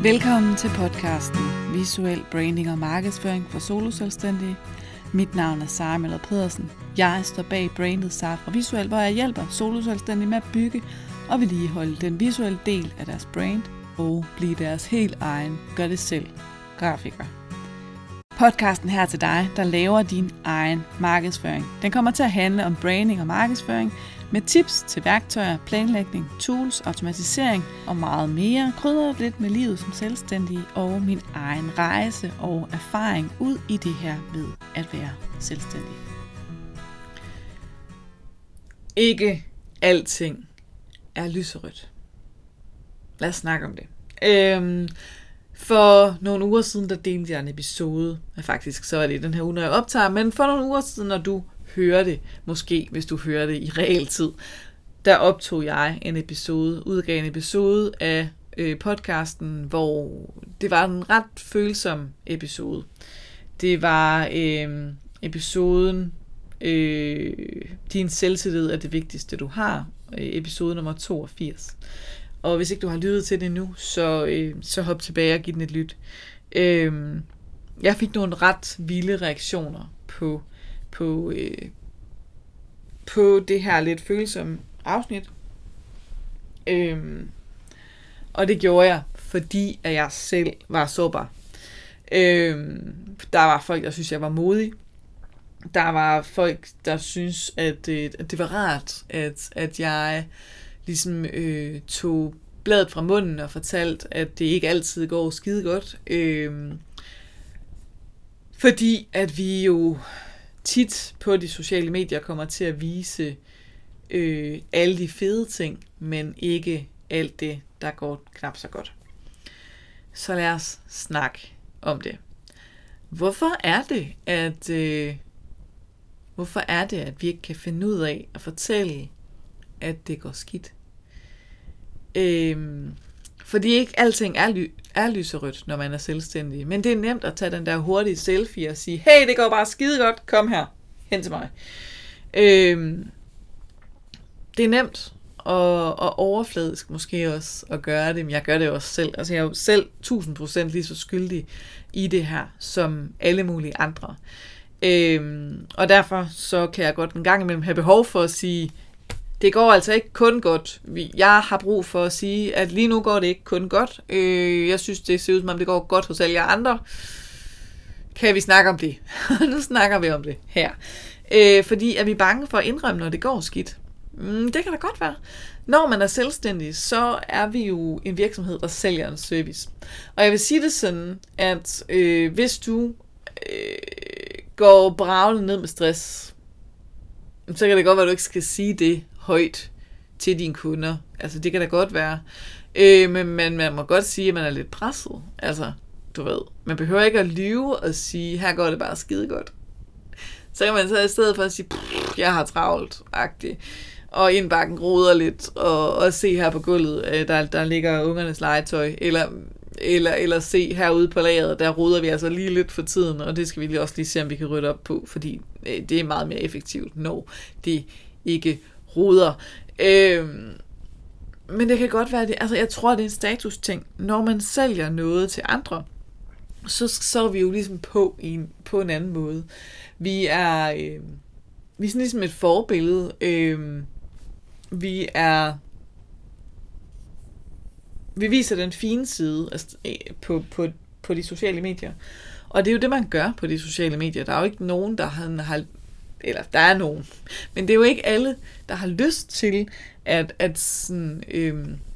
Velkommen til podcasten Visuel Branding og Markedsføring for soloselvstændige. Mit navn er Sara Møller Pedersen. Jeg står bag brandet Sara Visuel, hvor jeg hjælper soloselvstændige med at bygge og vedligeholde den visuelle del af deres brand og blive deres helt egen gør det selv grafiker. Podcasten her til dig, der laver din egen markedsføring. Den kommer til at handle om branding og markedsføring med tips til værktøjer, planlægning, tools, automatisering og meget mere. Krydret lidt med livet som selvstændig og min egen rejse og erfaring ud i det her med at være selvstændig. Ikke alting er lyserødt. Lad os snakke om det. For nogle uger siden, der delte jeg en episode. Faktisk så er det den her uge, når jeg optager. Men for nogle uger siden, når du hører det, måske hvis du hører det i realtid, der optog jeg udgav en episode af podcasten, hvor det var en ret følsom episode. Det var episoden Din selvtillid er det vigtigste, du har. Episode nummer 82. Og hvis ikke du har lyttet til det nu, så hop tilbage og giv den et lyt. Jeg fik nogle ret vilde reaktioner på det her lidt følsomme afsnit. Og det gjorde jeg, fordi at jeg selv var sårbar. Der var folk, der synes jeg var modig. Der var folk, der synes, at det var rart, at jeg ligesom tog bladet fra munden og fortalt, at det ikke altid går skide godt. Fordi at vi jo tit på de sociale medier kommer til at vise alle de fede ting, men ikke alt det, der går knap så godt. Så lad os snakke om det. Hvorfor er det, at vi ikke kan finde ud af at fortælle, at det går skidt? Fordi ikke alting er lyserødt, når man er selvstændig. Men det er nemt at tage den der hurtige selfie og sige, hey, det går bare skide godt, kom her, hen til mig. Det er nemt og overfladisk måske også at gøre det, men jeg gør det også selv. Altså jeg er jo selv 1000% lige så skyldig i det her, som alle mulige andre. Og derfor så kan jeg godt en gang imellem have behov for at sige, det går altså ikke kun godt. Jeg har brug for at sige, at lige nu går det ikke kun godt. Jeg synes, det ser ud som om det går godt hos alle jer andre. Kan vi snakke om det? Nu snakker vi om det her. Fordi er vi bange for at indrømme, når det går skidt? Det kan da godt være. Når man er selvstændig, så er vi jo en virksomhed, der sælger en service. Og jeg vil sige det sådan, at hvis du går bragende ned med stress, så kan det godt være, at du ikke skal sige det højt til dine kunder. Altså, det kan da godt være. Men man må godt sige, at man er lidt presset. Altså, du ved, man behøver ikke at lyve og sige, her går det bare skide godt. Så kan man så i stedet for at sige, jeg har travlt-agtigt. Og indbakken roder lidt, og se her på gulvet, der ligger ungernes legetøj. Eller se herude på lageret, der roder vi altså lige lidt for tiden, og det skal vi også lige se, om vi kan rydde op på, fordi det er meget mere effektivt, når det ikke roder. Men det kan godt være, altså jeg tror, det er en status-ting. Når man sælger noget til andre, så er vi jo ligesom på en anden måde. Vi er sådan ligesom et forbillede. Vi viser den fine side på de sociale medier. Og det er jo det, man gør på de sociale medier. Der er jo ikke nogen, der har... Eller der er nogen. Men det er jo ikke alle, der har lyst til at sådan... det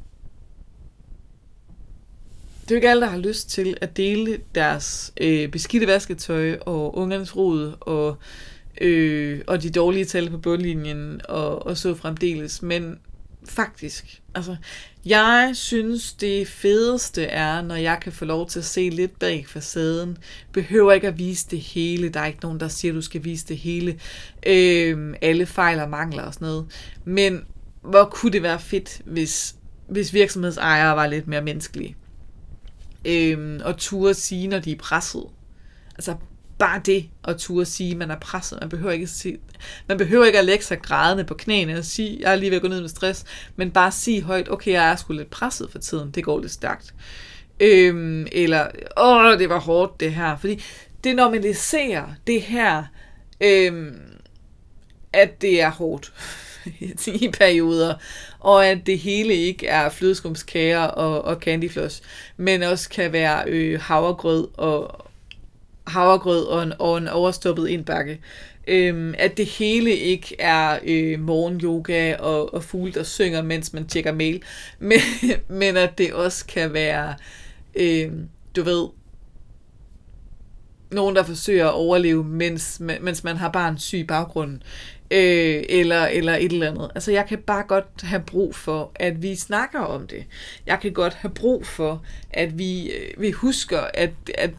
er jo ikke alle, der har lyst til at dele deres beskidte vasketøj og ungernes rod og de dårlige tal på bundlinjen og så fremdeles. Men faktisk, altså, jeg synes det fedeste er, når jeg kan få lov til at se lidt bag facaden. Behøver ikke at vise det hele. Der er ikke nogen, der siger, at du skal vise det hele. Alle fejl og mangler og sådan noget. Men hvor kunne det være fedt, hvis virksomhedsejere var lidt mere menneskelige. Og turde sige, når de er presset. Altså bare det at turde sige, at man er presset. Man behøver ikke at lægge sig grædende på knæene og sige, jeg er lige ved at gå ned med stress, men bare sige højt, okay, jeg er sgu lidt presset for tiden, det går lidt stærkt. Eller, det var hårdt det her. Fordi det normaliserer det her, at det er hårdt i perioder, og at det hele ikke er flødeskumskager og candyfloss, men også kan være havregrød og en overstoppet indbakke. At det hele ikke er morgenyoga og fugle, der synger, mens man tjekker mail, men at det også kan være, du ved, nogen, der forsøger at overleve, mens man har bare en syg baggrund, eller et eller andet. Altså, jeg kan bare godt have brug for, at vi snakker om det. Jeg kan godt have brug for, at vi husker, at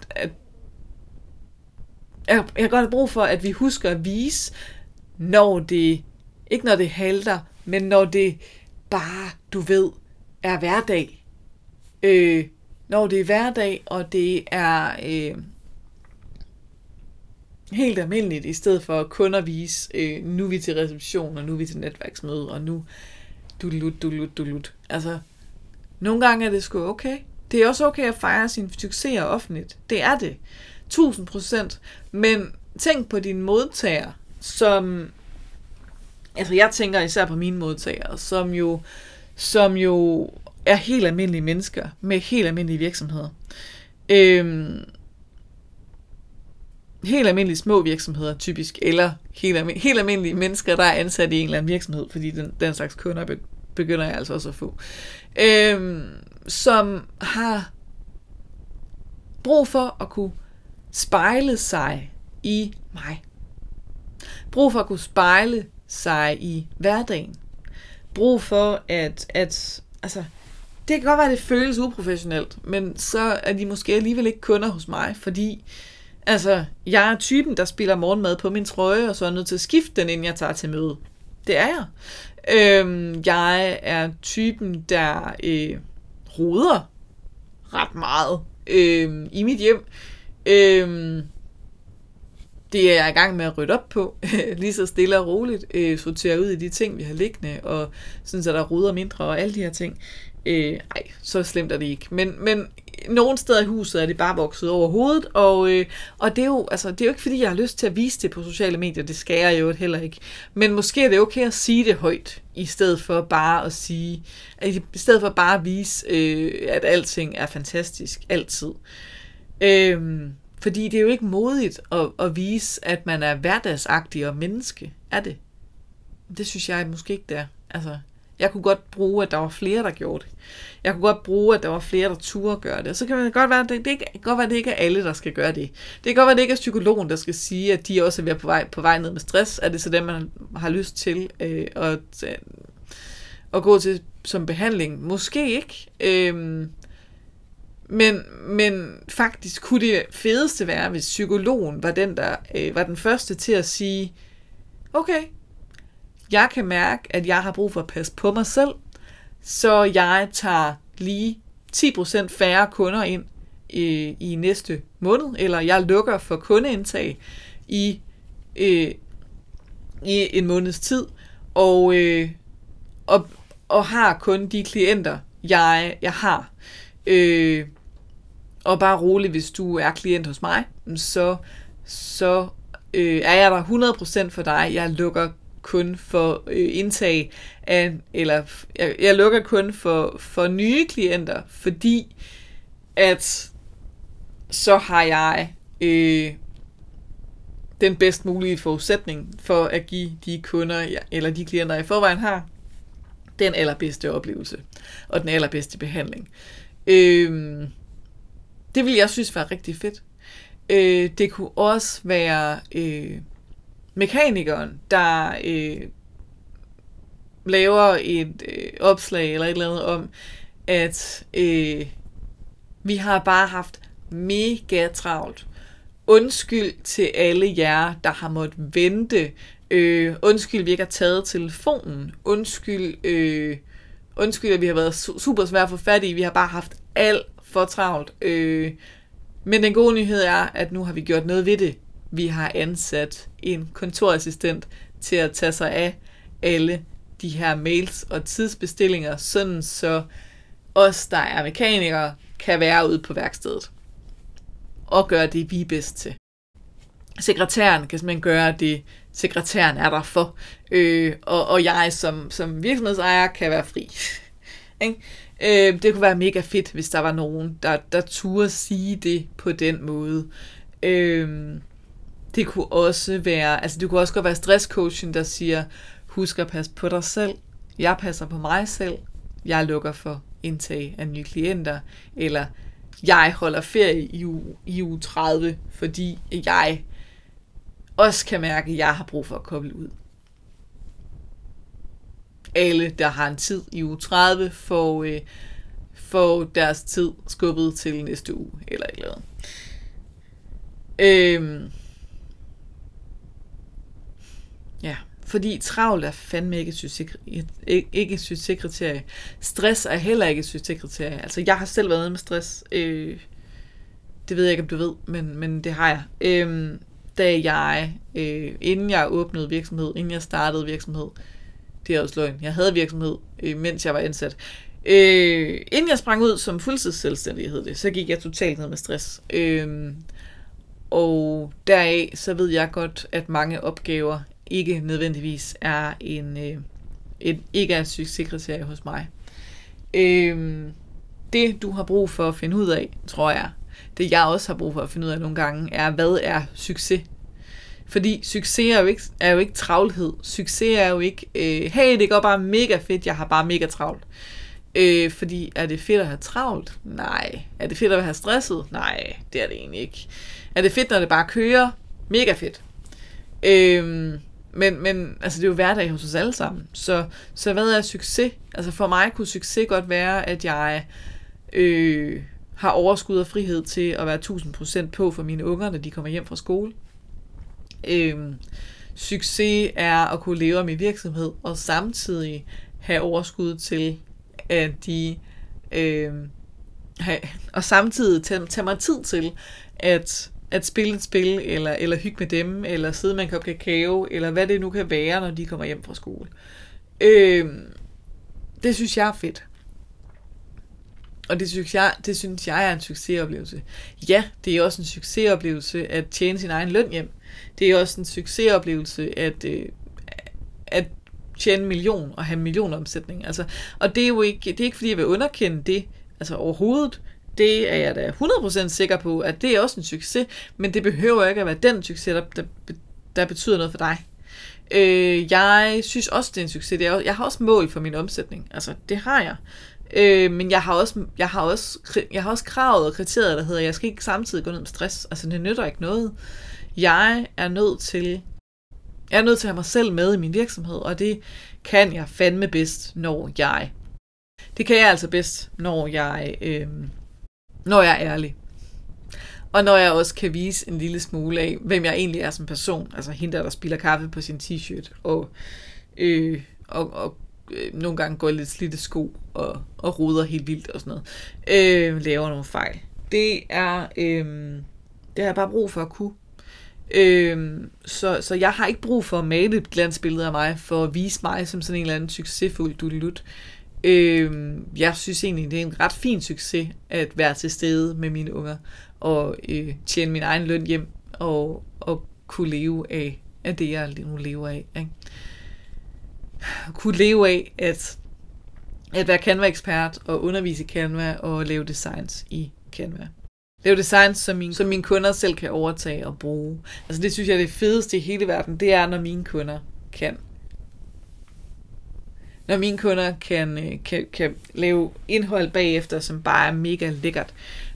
jeg kan godt have brug for, at vi husker at vise, ikke når det halter, men når det bare, du ved, er hverdag. Når det er hverdag, og det er helt almindeligt, i stedet for kun at vise, nu er vi til reception, og nu er vi til netværksmøde, og nu dulut. Altså, nogle gange er det sgu okay. Det er også okay at fejre sine succeser offentligt. Det er det. 1000%. Men tænk på dine modtagere, som, altså jeg tænker især på mine modtagere, som jo er helt almindelige mennesker med helt almindelige virksomheder. Helt almindelige små virksomheder typisk, eller helt almindelige mennesker, der er ansat i en eller anden virksomhed, fordi den slags kunder begynder jeg altså også at få. Som har brug for at kunne spejle sig i mig. Brug for at kunne spejle sig i hverdagen. Brug for at altså, det kan godt være, at det føles uprofessionelt, men så er de måske alligevel ikke kunder hos mig, fordi altså, jeg er typen, der spiller morgenmad på min trøje, og så er nødt til at skifte den, inden jeg tager til møde. Det er jeg. Jeg er typen, der roder ret meget i mit hjem. Det er jeg i gang med at rydde op på, lige så stille og roligt, sortere ud i de ting, vi har liggende, og sådan, så der ruder mindre og alle de her ting. Så slemt er det ikke. Men nogle steder i huset er det bare vokset over hovedet, og det er jo, altså, det er jo ikke fordi, jeg har lyst til at vise det på sociale medier, det skal jeg jo heller ikke. Men måske er det okay at sige det højt, i stedet for bare at vise, at alting er fantastisk, altid. Fordi det er jo ikke modigt at vise, at man er hverdagsagtig og menneske, er det? Det synes jeg måske ikke, det er. Altså, jeg kunne godt bruge, at der var flere, der gjorde det. Jeg kunne godt bruge, at der var flere, der turde gøre det. Og så kan det godt være, at det ikke er alle, der skal gøre det. Det kan godt være, at det ikke er psykologen, der skal sige, at de også er på vej ned med stress. Er det så dem, man har lyst til at gå til som behandling? Måske ikke. Men faktisk kunne det fedeste være, hvis psykologen var den, der var den første til at sige, okay, jeg kan mærke, at jeg har brug for at passe på mig selv, så jeg tager lige 10% færre kunder ind i næste måned, eller jeg lukker for kundeindtag i en måneds tid, og har kun de klienter, jeg har. Og bare rolig, hvis du er klient hos mig, så er jeg der 100% for dig. Jeg lukker kun for indtag af, eller jeg lukker kun for nye klienter, fordi at så har jeg den bedst mulige forudsætning for at give de kunder, eller de klienter, jeg i forvejen har, den allerbedste oplevelse, og den allerbedste behandling. Det vil jeg synes var rigtig fedt. Det kunne også være mekanikeren, der laver et opslag eller et eller andet om, at vi har bare haft mega travlt. Undskyld til alle jer, der har måttet vente. Undskyld, vi ikke har taget telefonen. Undskyld, at vi har været super svært at få fat i. Vi har bare haft alt for travlt. Men den gode nyhed er, at nu har vi gjort noget ved det. Vi har ansat en kontorassistent til at tage sig af alle de her mails og tidsbestillinger, sådan så os, der er mekanikere, kan være ude på værkstedet og gøre det, vi er bedst til. Sekretæren kan simpelthen gøre det, sekretæren er der for, og jeg som virksomhedsejer kan være fri. Det kunne være mega fedt, hvis der var nogen, der turde sige det på den måde. Det kunne også være, altså det kunne også godt være stresscoachen, der siger, husk at passe på dig selv, jeg passer på mig selv, jeg lukker for indtag af nye klienter, eller jeg holder ferie i uge 30, fordi jeg også kan mærke, at jeg har brug for at koble ud. Alle, der har en tid i uge 30, får deres tid skubbet til næste uge, eller et eller andet. Ja, fordi travlt er fandme ikke et succeskriterie. Stress er heller ikke et succeskriterie. Altså, jeg har selv været nede med stress. Det ved jeg ikke, om du ved, men det har jeg. Da jeg, inden jeg åbnede virksomhed, inden jeg startede virksomhed, det er også løgn, jeg havde virksomhed, mens jeg var ansat. Inden jeg sprang ud som fuldtidsselvstændig, hed det, så gik jeg totalt ned med stress. Og deraf, så ved jeg godt, at mange opgaver ikke nødvendigvis er ikke er et succeskriterie hos mig. Det, du har brug for at finde ud af, tror jeg, det jeg også har brug for at finde ud af nogle gange, er, hvad er succes? Fordi succes er jo ikke travlhed. Succes er jo ikke, hey, det går bare mega fedt, jeg har bare mega travlt. Fordi er det fedt at have travlt? Nej. Er det fedt at have stresset? Nej, det er det egentlig ikke. Er det fedt, når det bare kører? Mega fedt. Men altså, det er jo hverdag hos os alle sammen. Så hvad er succes? Altså for mig kunne succes godt være, at jeg har overskud og frihed til at være 1000% på for mine unger, når de kommer hjem fra skole. Succes er at kunne leve af min virksomhed, og samtidig have overskud til, at de og samtidig tage mig tid til at spille et spil, eller hygge med dem, eller sidde med en kop kakao, eller hvad det nu kan være, når de kommer hjem fra skole. Det synes jeg er fedt. Og det synes jeg er en succesoplevelse. Ja, det er også en succesoplevelse at tjene sin egen løn hjem. Det er også en succesoplevelse at tjene 1 million og have 1 million omsætning. Altså, og det er ikke fordi jeg vil underkende det, altså overhovedet. Det er jeg da 100% sikker på, at det er også en succes, men det behøver ikke at være den succes, der betyder noget for dig. Jeg synes også, det er en succes. Jeg har også mål for min omsætning. Altså, det har jeg. Men jeg har også kravet og kriteriet, der hedder, at jeg skal ikke samtidig gå ned med stress. Altså, det nytter ikke noget. Jeg er nødt til at have mig selv med i min virksomhed, og det kan jeg fandme bedst, det kan jeg altså bedst, når jeg er ærlig. Og når jeg også kan vise en lille smule af, hvem jeg egentlig er som person. Altså hende der spiller kaffe på sin t-shirt, og nogle gange går lidt slidte sko, og roder helt vildt og sådan noget. Laver nogle fejl. Det har jeg bare brug for at kunne. Så jeg har ikke brug for at male et glansbillede af mig, for at vise mig som sådan en eller anden succesfuld dudelut. Jeg synes egentlig, det er en ret fin succes at være til stede med mine unger, og tjene min egen løn hjem, og kunne leve af det, jeg nu lever af. Ikke? Kunne leve af at være Canva-ekspert, og undervise i Canva, og lave designs i Canva. Lave designs, som mine kunder selv kan overtage og bruge. Altså det synes jeg er det fedeste i hele verden, det er, når mine kunder kan. Når mine kunder kan lave indhold bagefter, som bare er mega lækkert,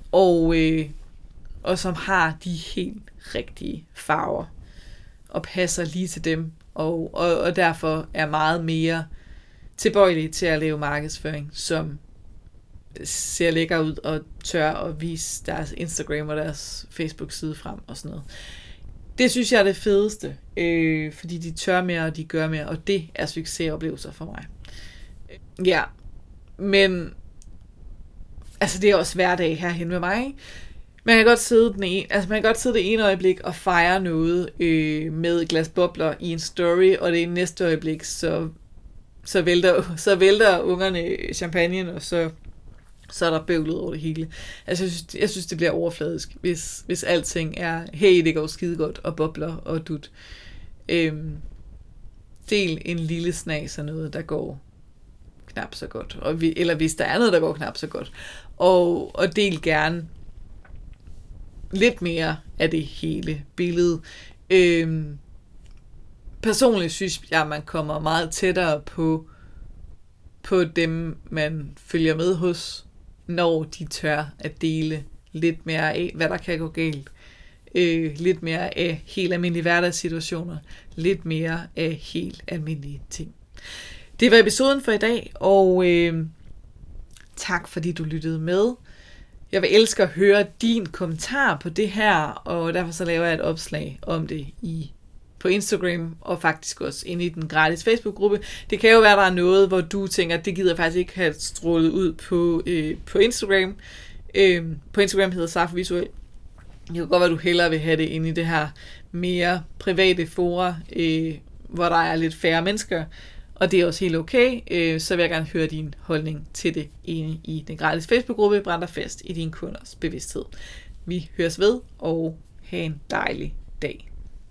og som har de helt rigtige farver, og passer lige til dem, og derfor er meget mere tilbøjelige til at lave markedsføring, som ser lækker ud og tør at vise deres Instagram og deres Facebook-side frem og sådan noget. Det synes jeg er det fedeste, fordi de tør mere, og de gør mere, og det er succesoplevelser for mig. Ja, men altså det er også hverdag herhen med mig, ikke? Man kan godt sidde det ene øjeblik og fejre noget med et glas bobler i en story, og det i næste øjeblik, så vælter ungerne champagne, og så så er der bøvlet over det hele. Altså, jeg synes det bliver overfladisk, hvis alting er, hey, det går skide godt, og bobler, og dut. Del en lille snas af noget, der går knap så godt. Eller hvis der er noget, der går knap så godt. Og del gerne lidt mere af det hele billede. Personligt synes jeg, at man kommer meget tættere på dem, man følger med hos, når de tør at dele lidt mere af, hvad der kan gå galt. Lidt mere af helt almindelige hverdagssituationer. Lidt mere af helt almindelige ting. Det var episoden for i dag, og tak fordi du lyttede med. Jeg vil elske at høre din kommentar på det her, og derfor så laver jeg et opslag om det på Instagram, og faktisk også inde i den gratis Facebook-gruppe. Det kan jo være, der er noget, hvor du tænker, det gider jeg faktisk ikke have strålet ud på Instagram. På Instagram hedder Safo Visuel. Det kan godt være, du hellere vil have det inde i det her mere private fora, hvor der er lidt færre mennesker, og det er også helt okay. Så vil jeg gerne høre din holdning til det inde i den gratis Facebook-gruppe, Brænder fast i din kunders bevidsthed. Vi høres ved, og have en dejlig dag.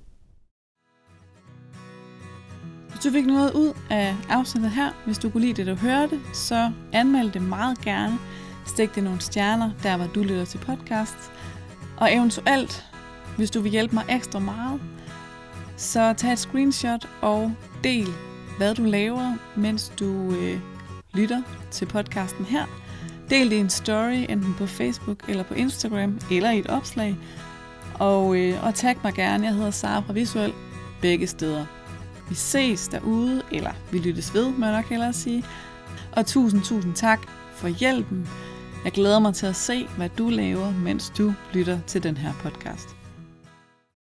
Hvis du fik noget ud af afsnittet her, hvis du kunne lide det, du hørte, så anmeld det meget gerne. Stik det nogle stjerner, der hvor du lytter til podcast. Og eventuelt, hvis du vil hjælpe mig ekstra meget, så tag et screenshot og del, hvad du laver, mens du lytter til podcasten her. Del det i en story, enten på Facebook eller på Instagram, eller i et opslag. Og tag mig gerne, jeg hedder Sara fra Visuel, begge steder. Vi ses derude, eller vi lyttes ved, må jeg nok hellere sige. Og tusind tak for hjælpen. Jeg glæder mig til at se, hvad du laver, mens du lytter til den her podcast.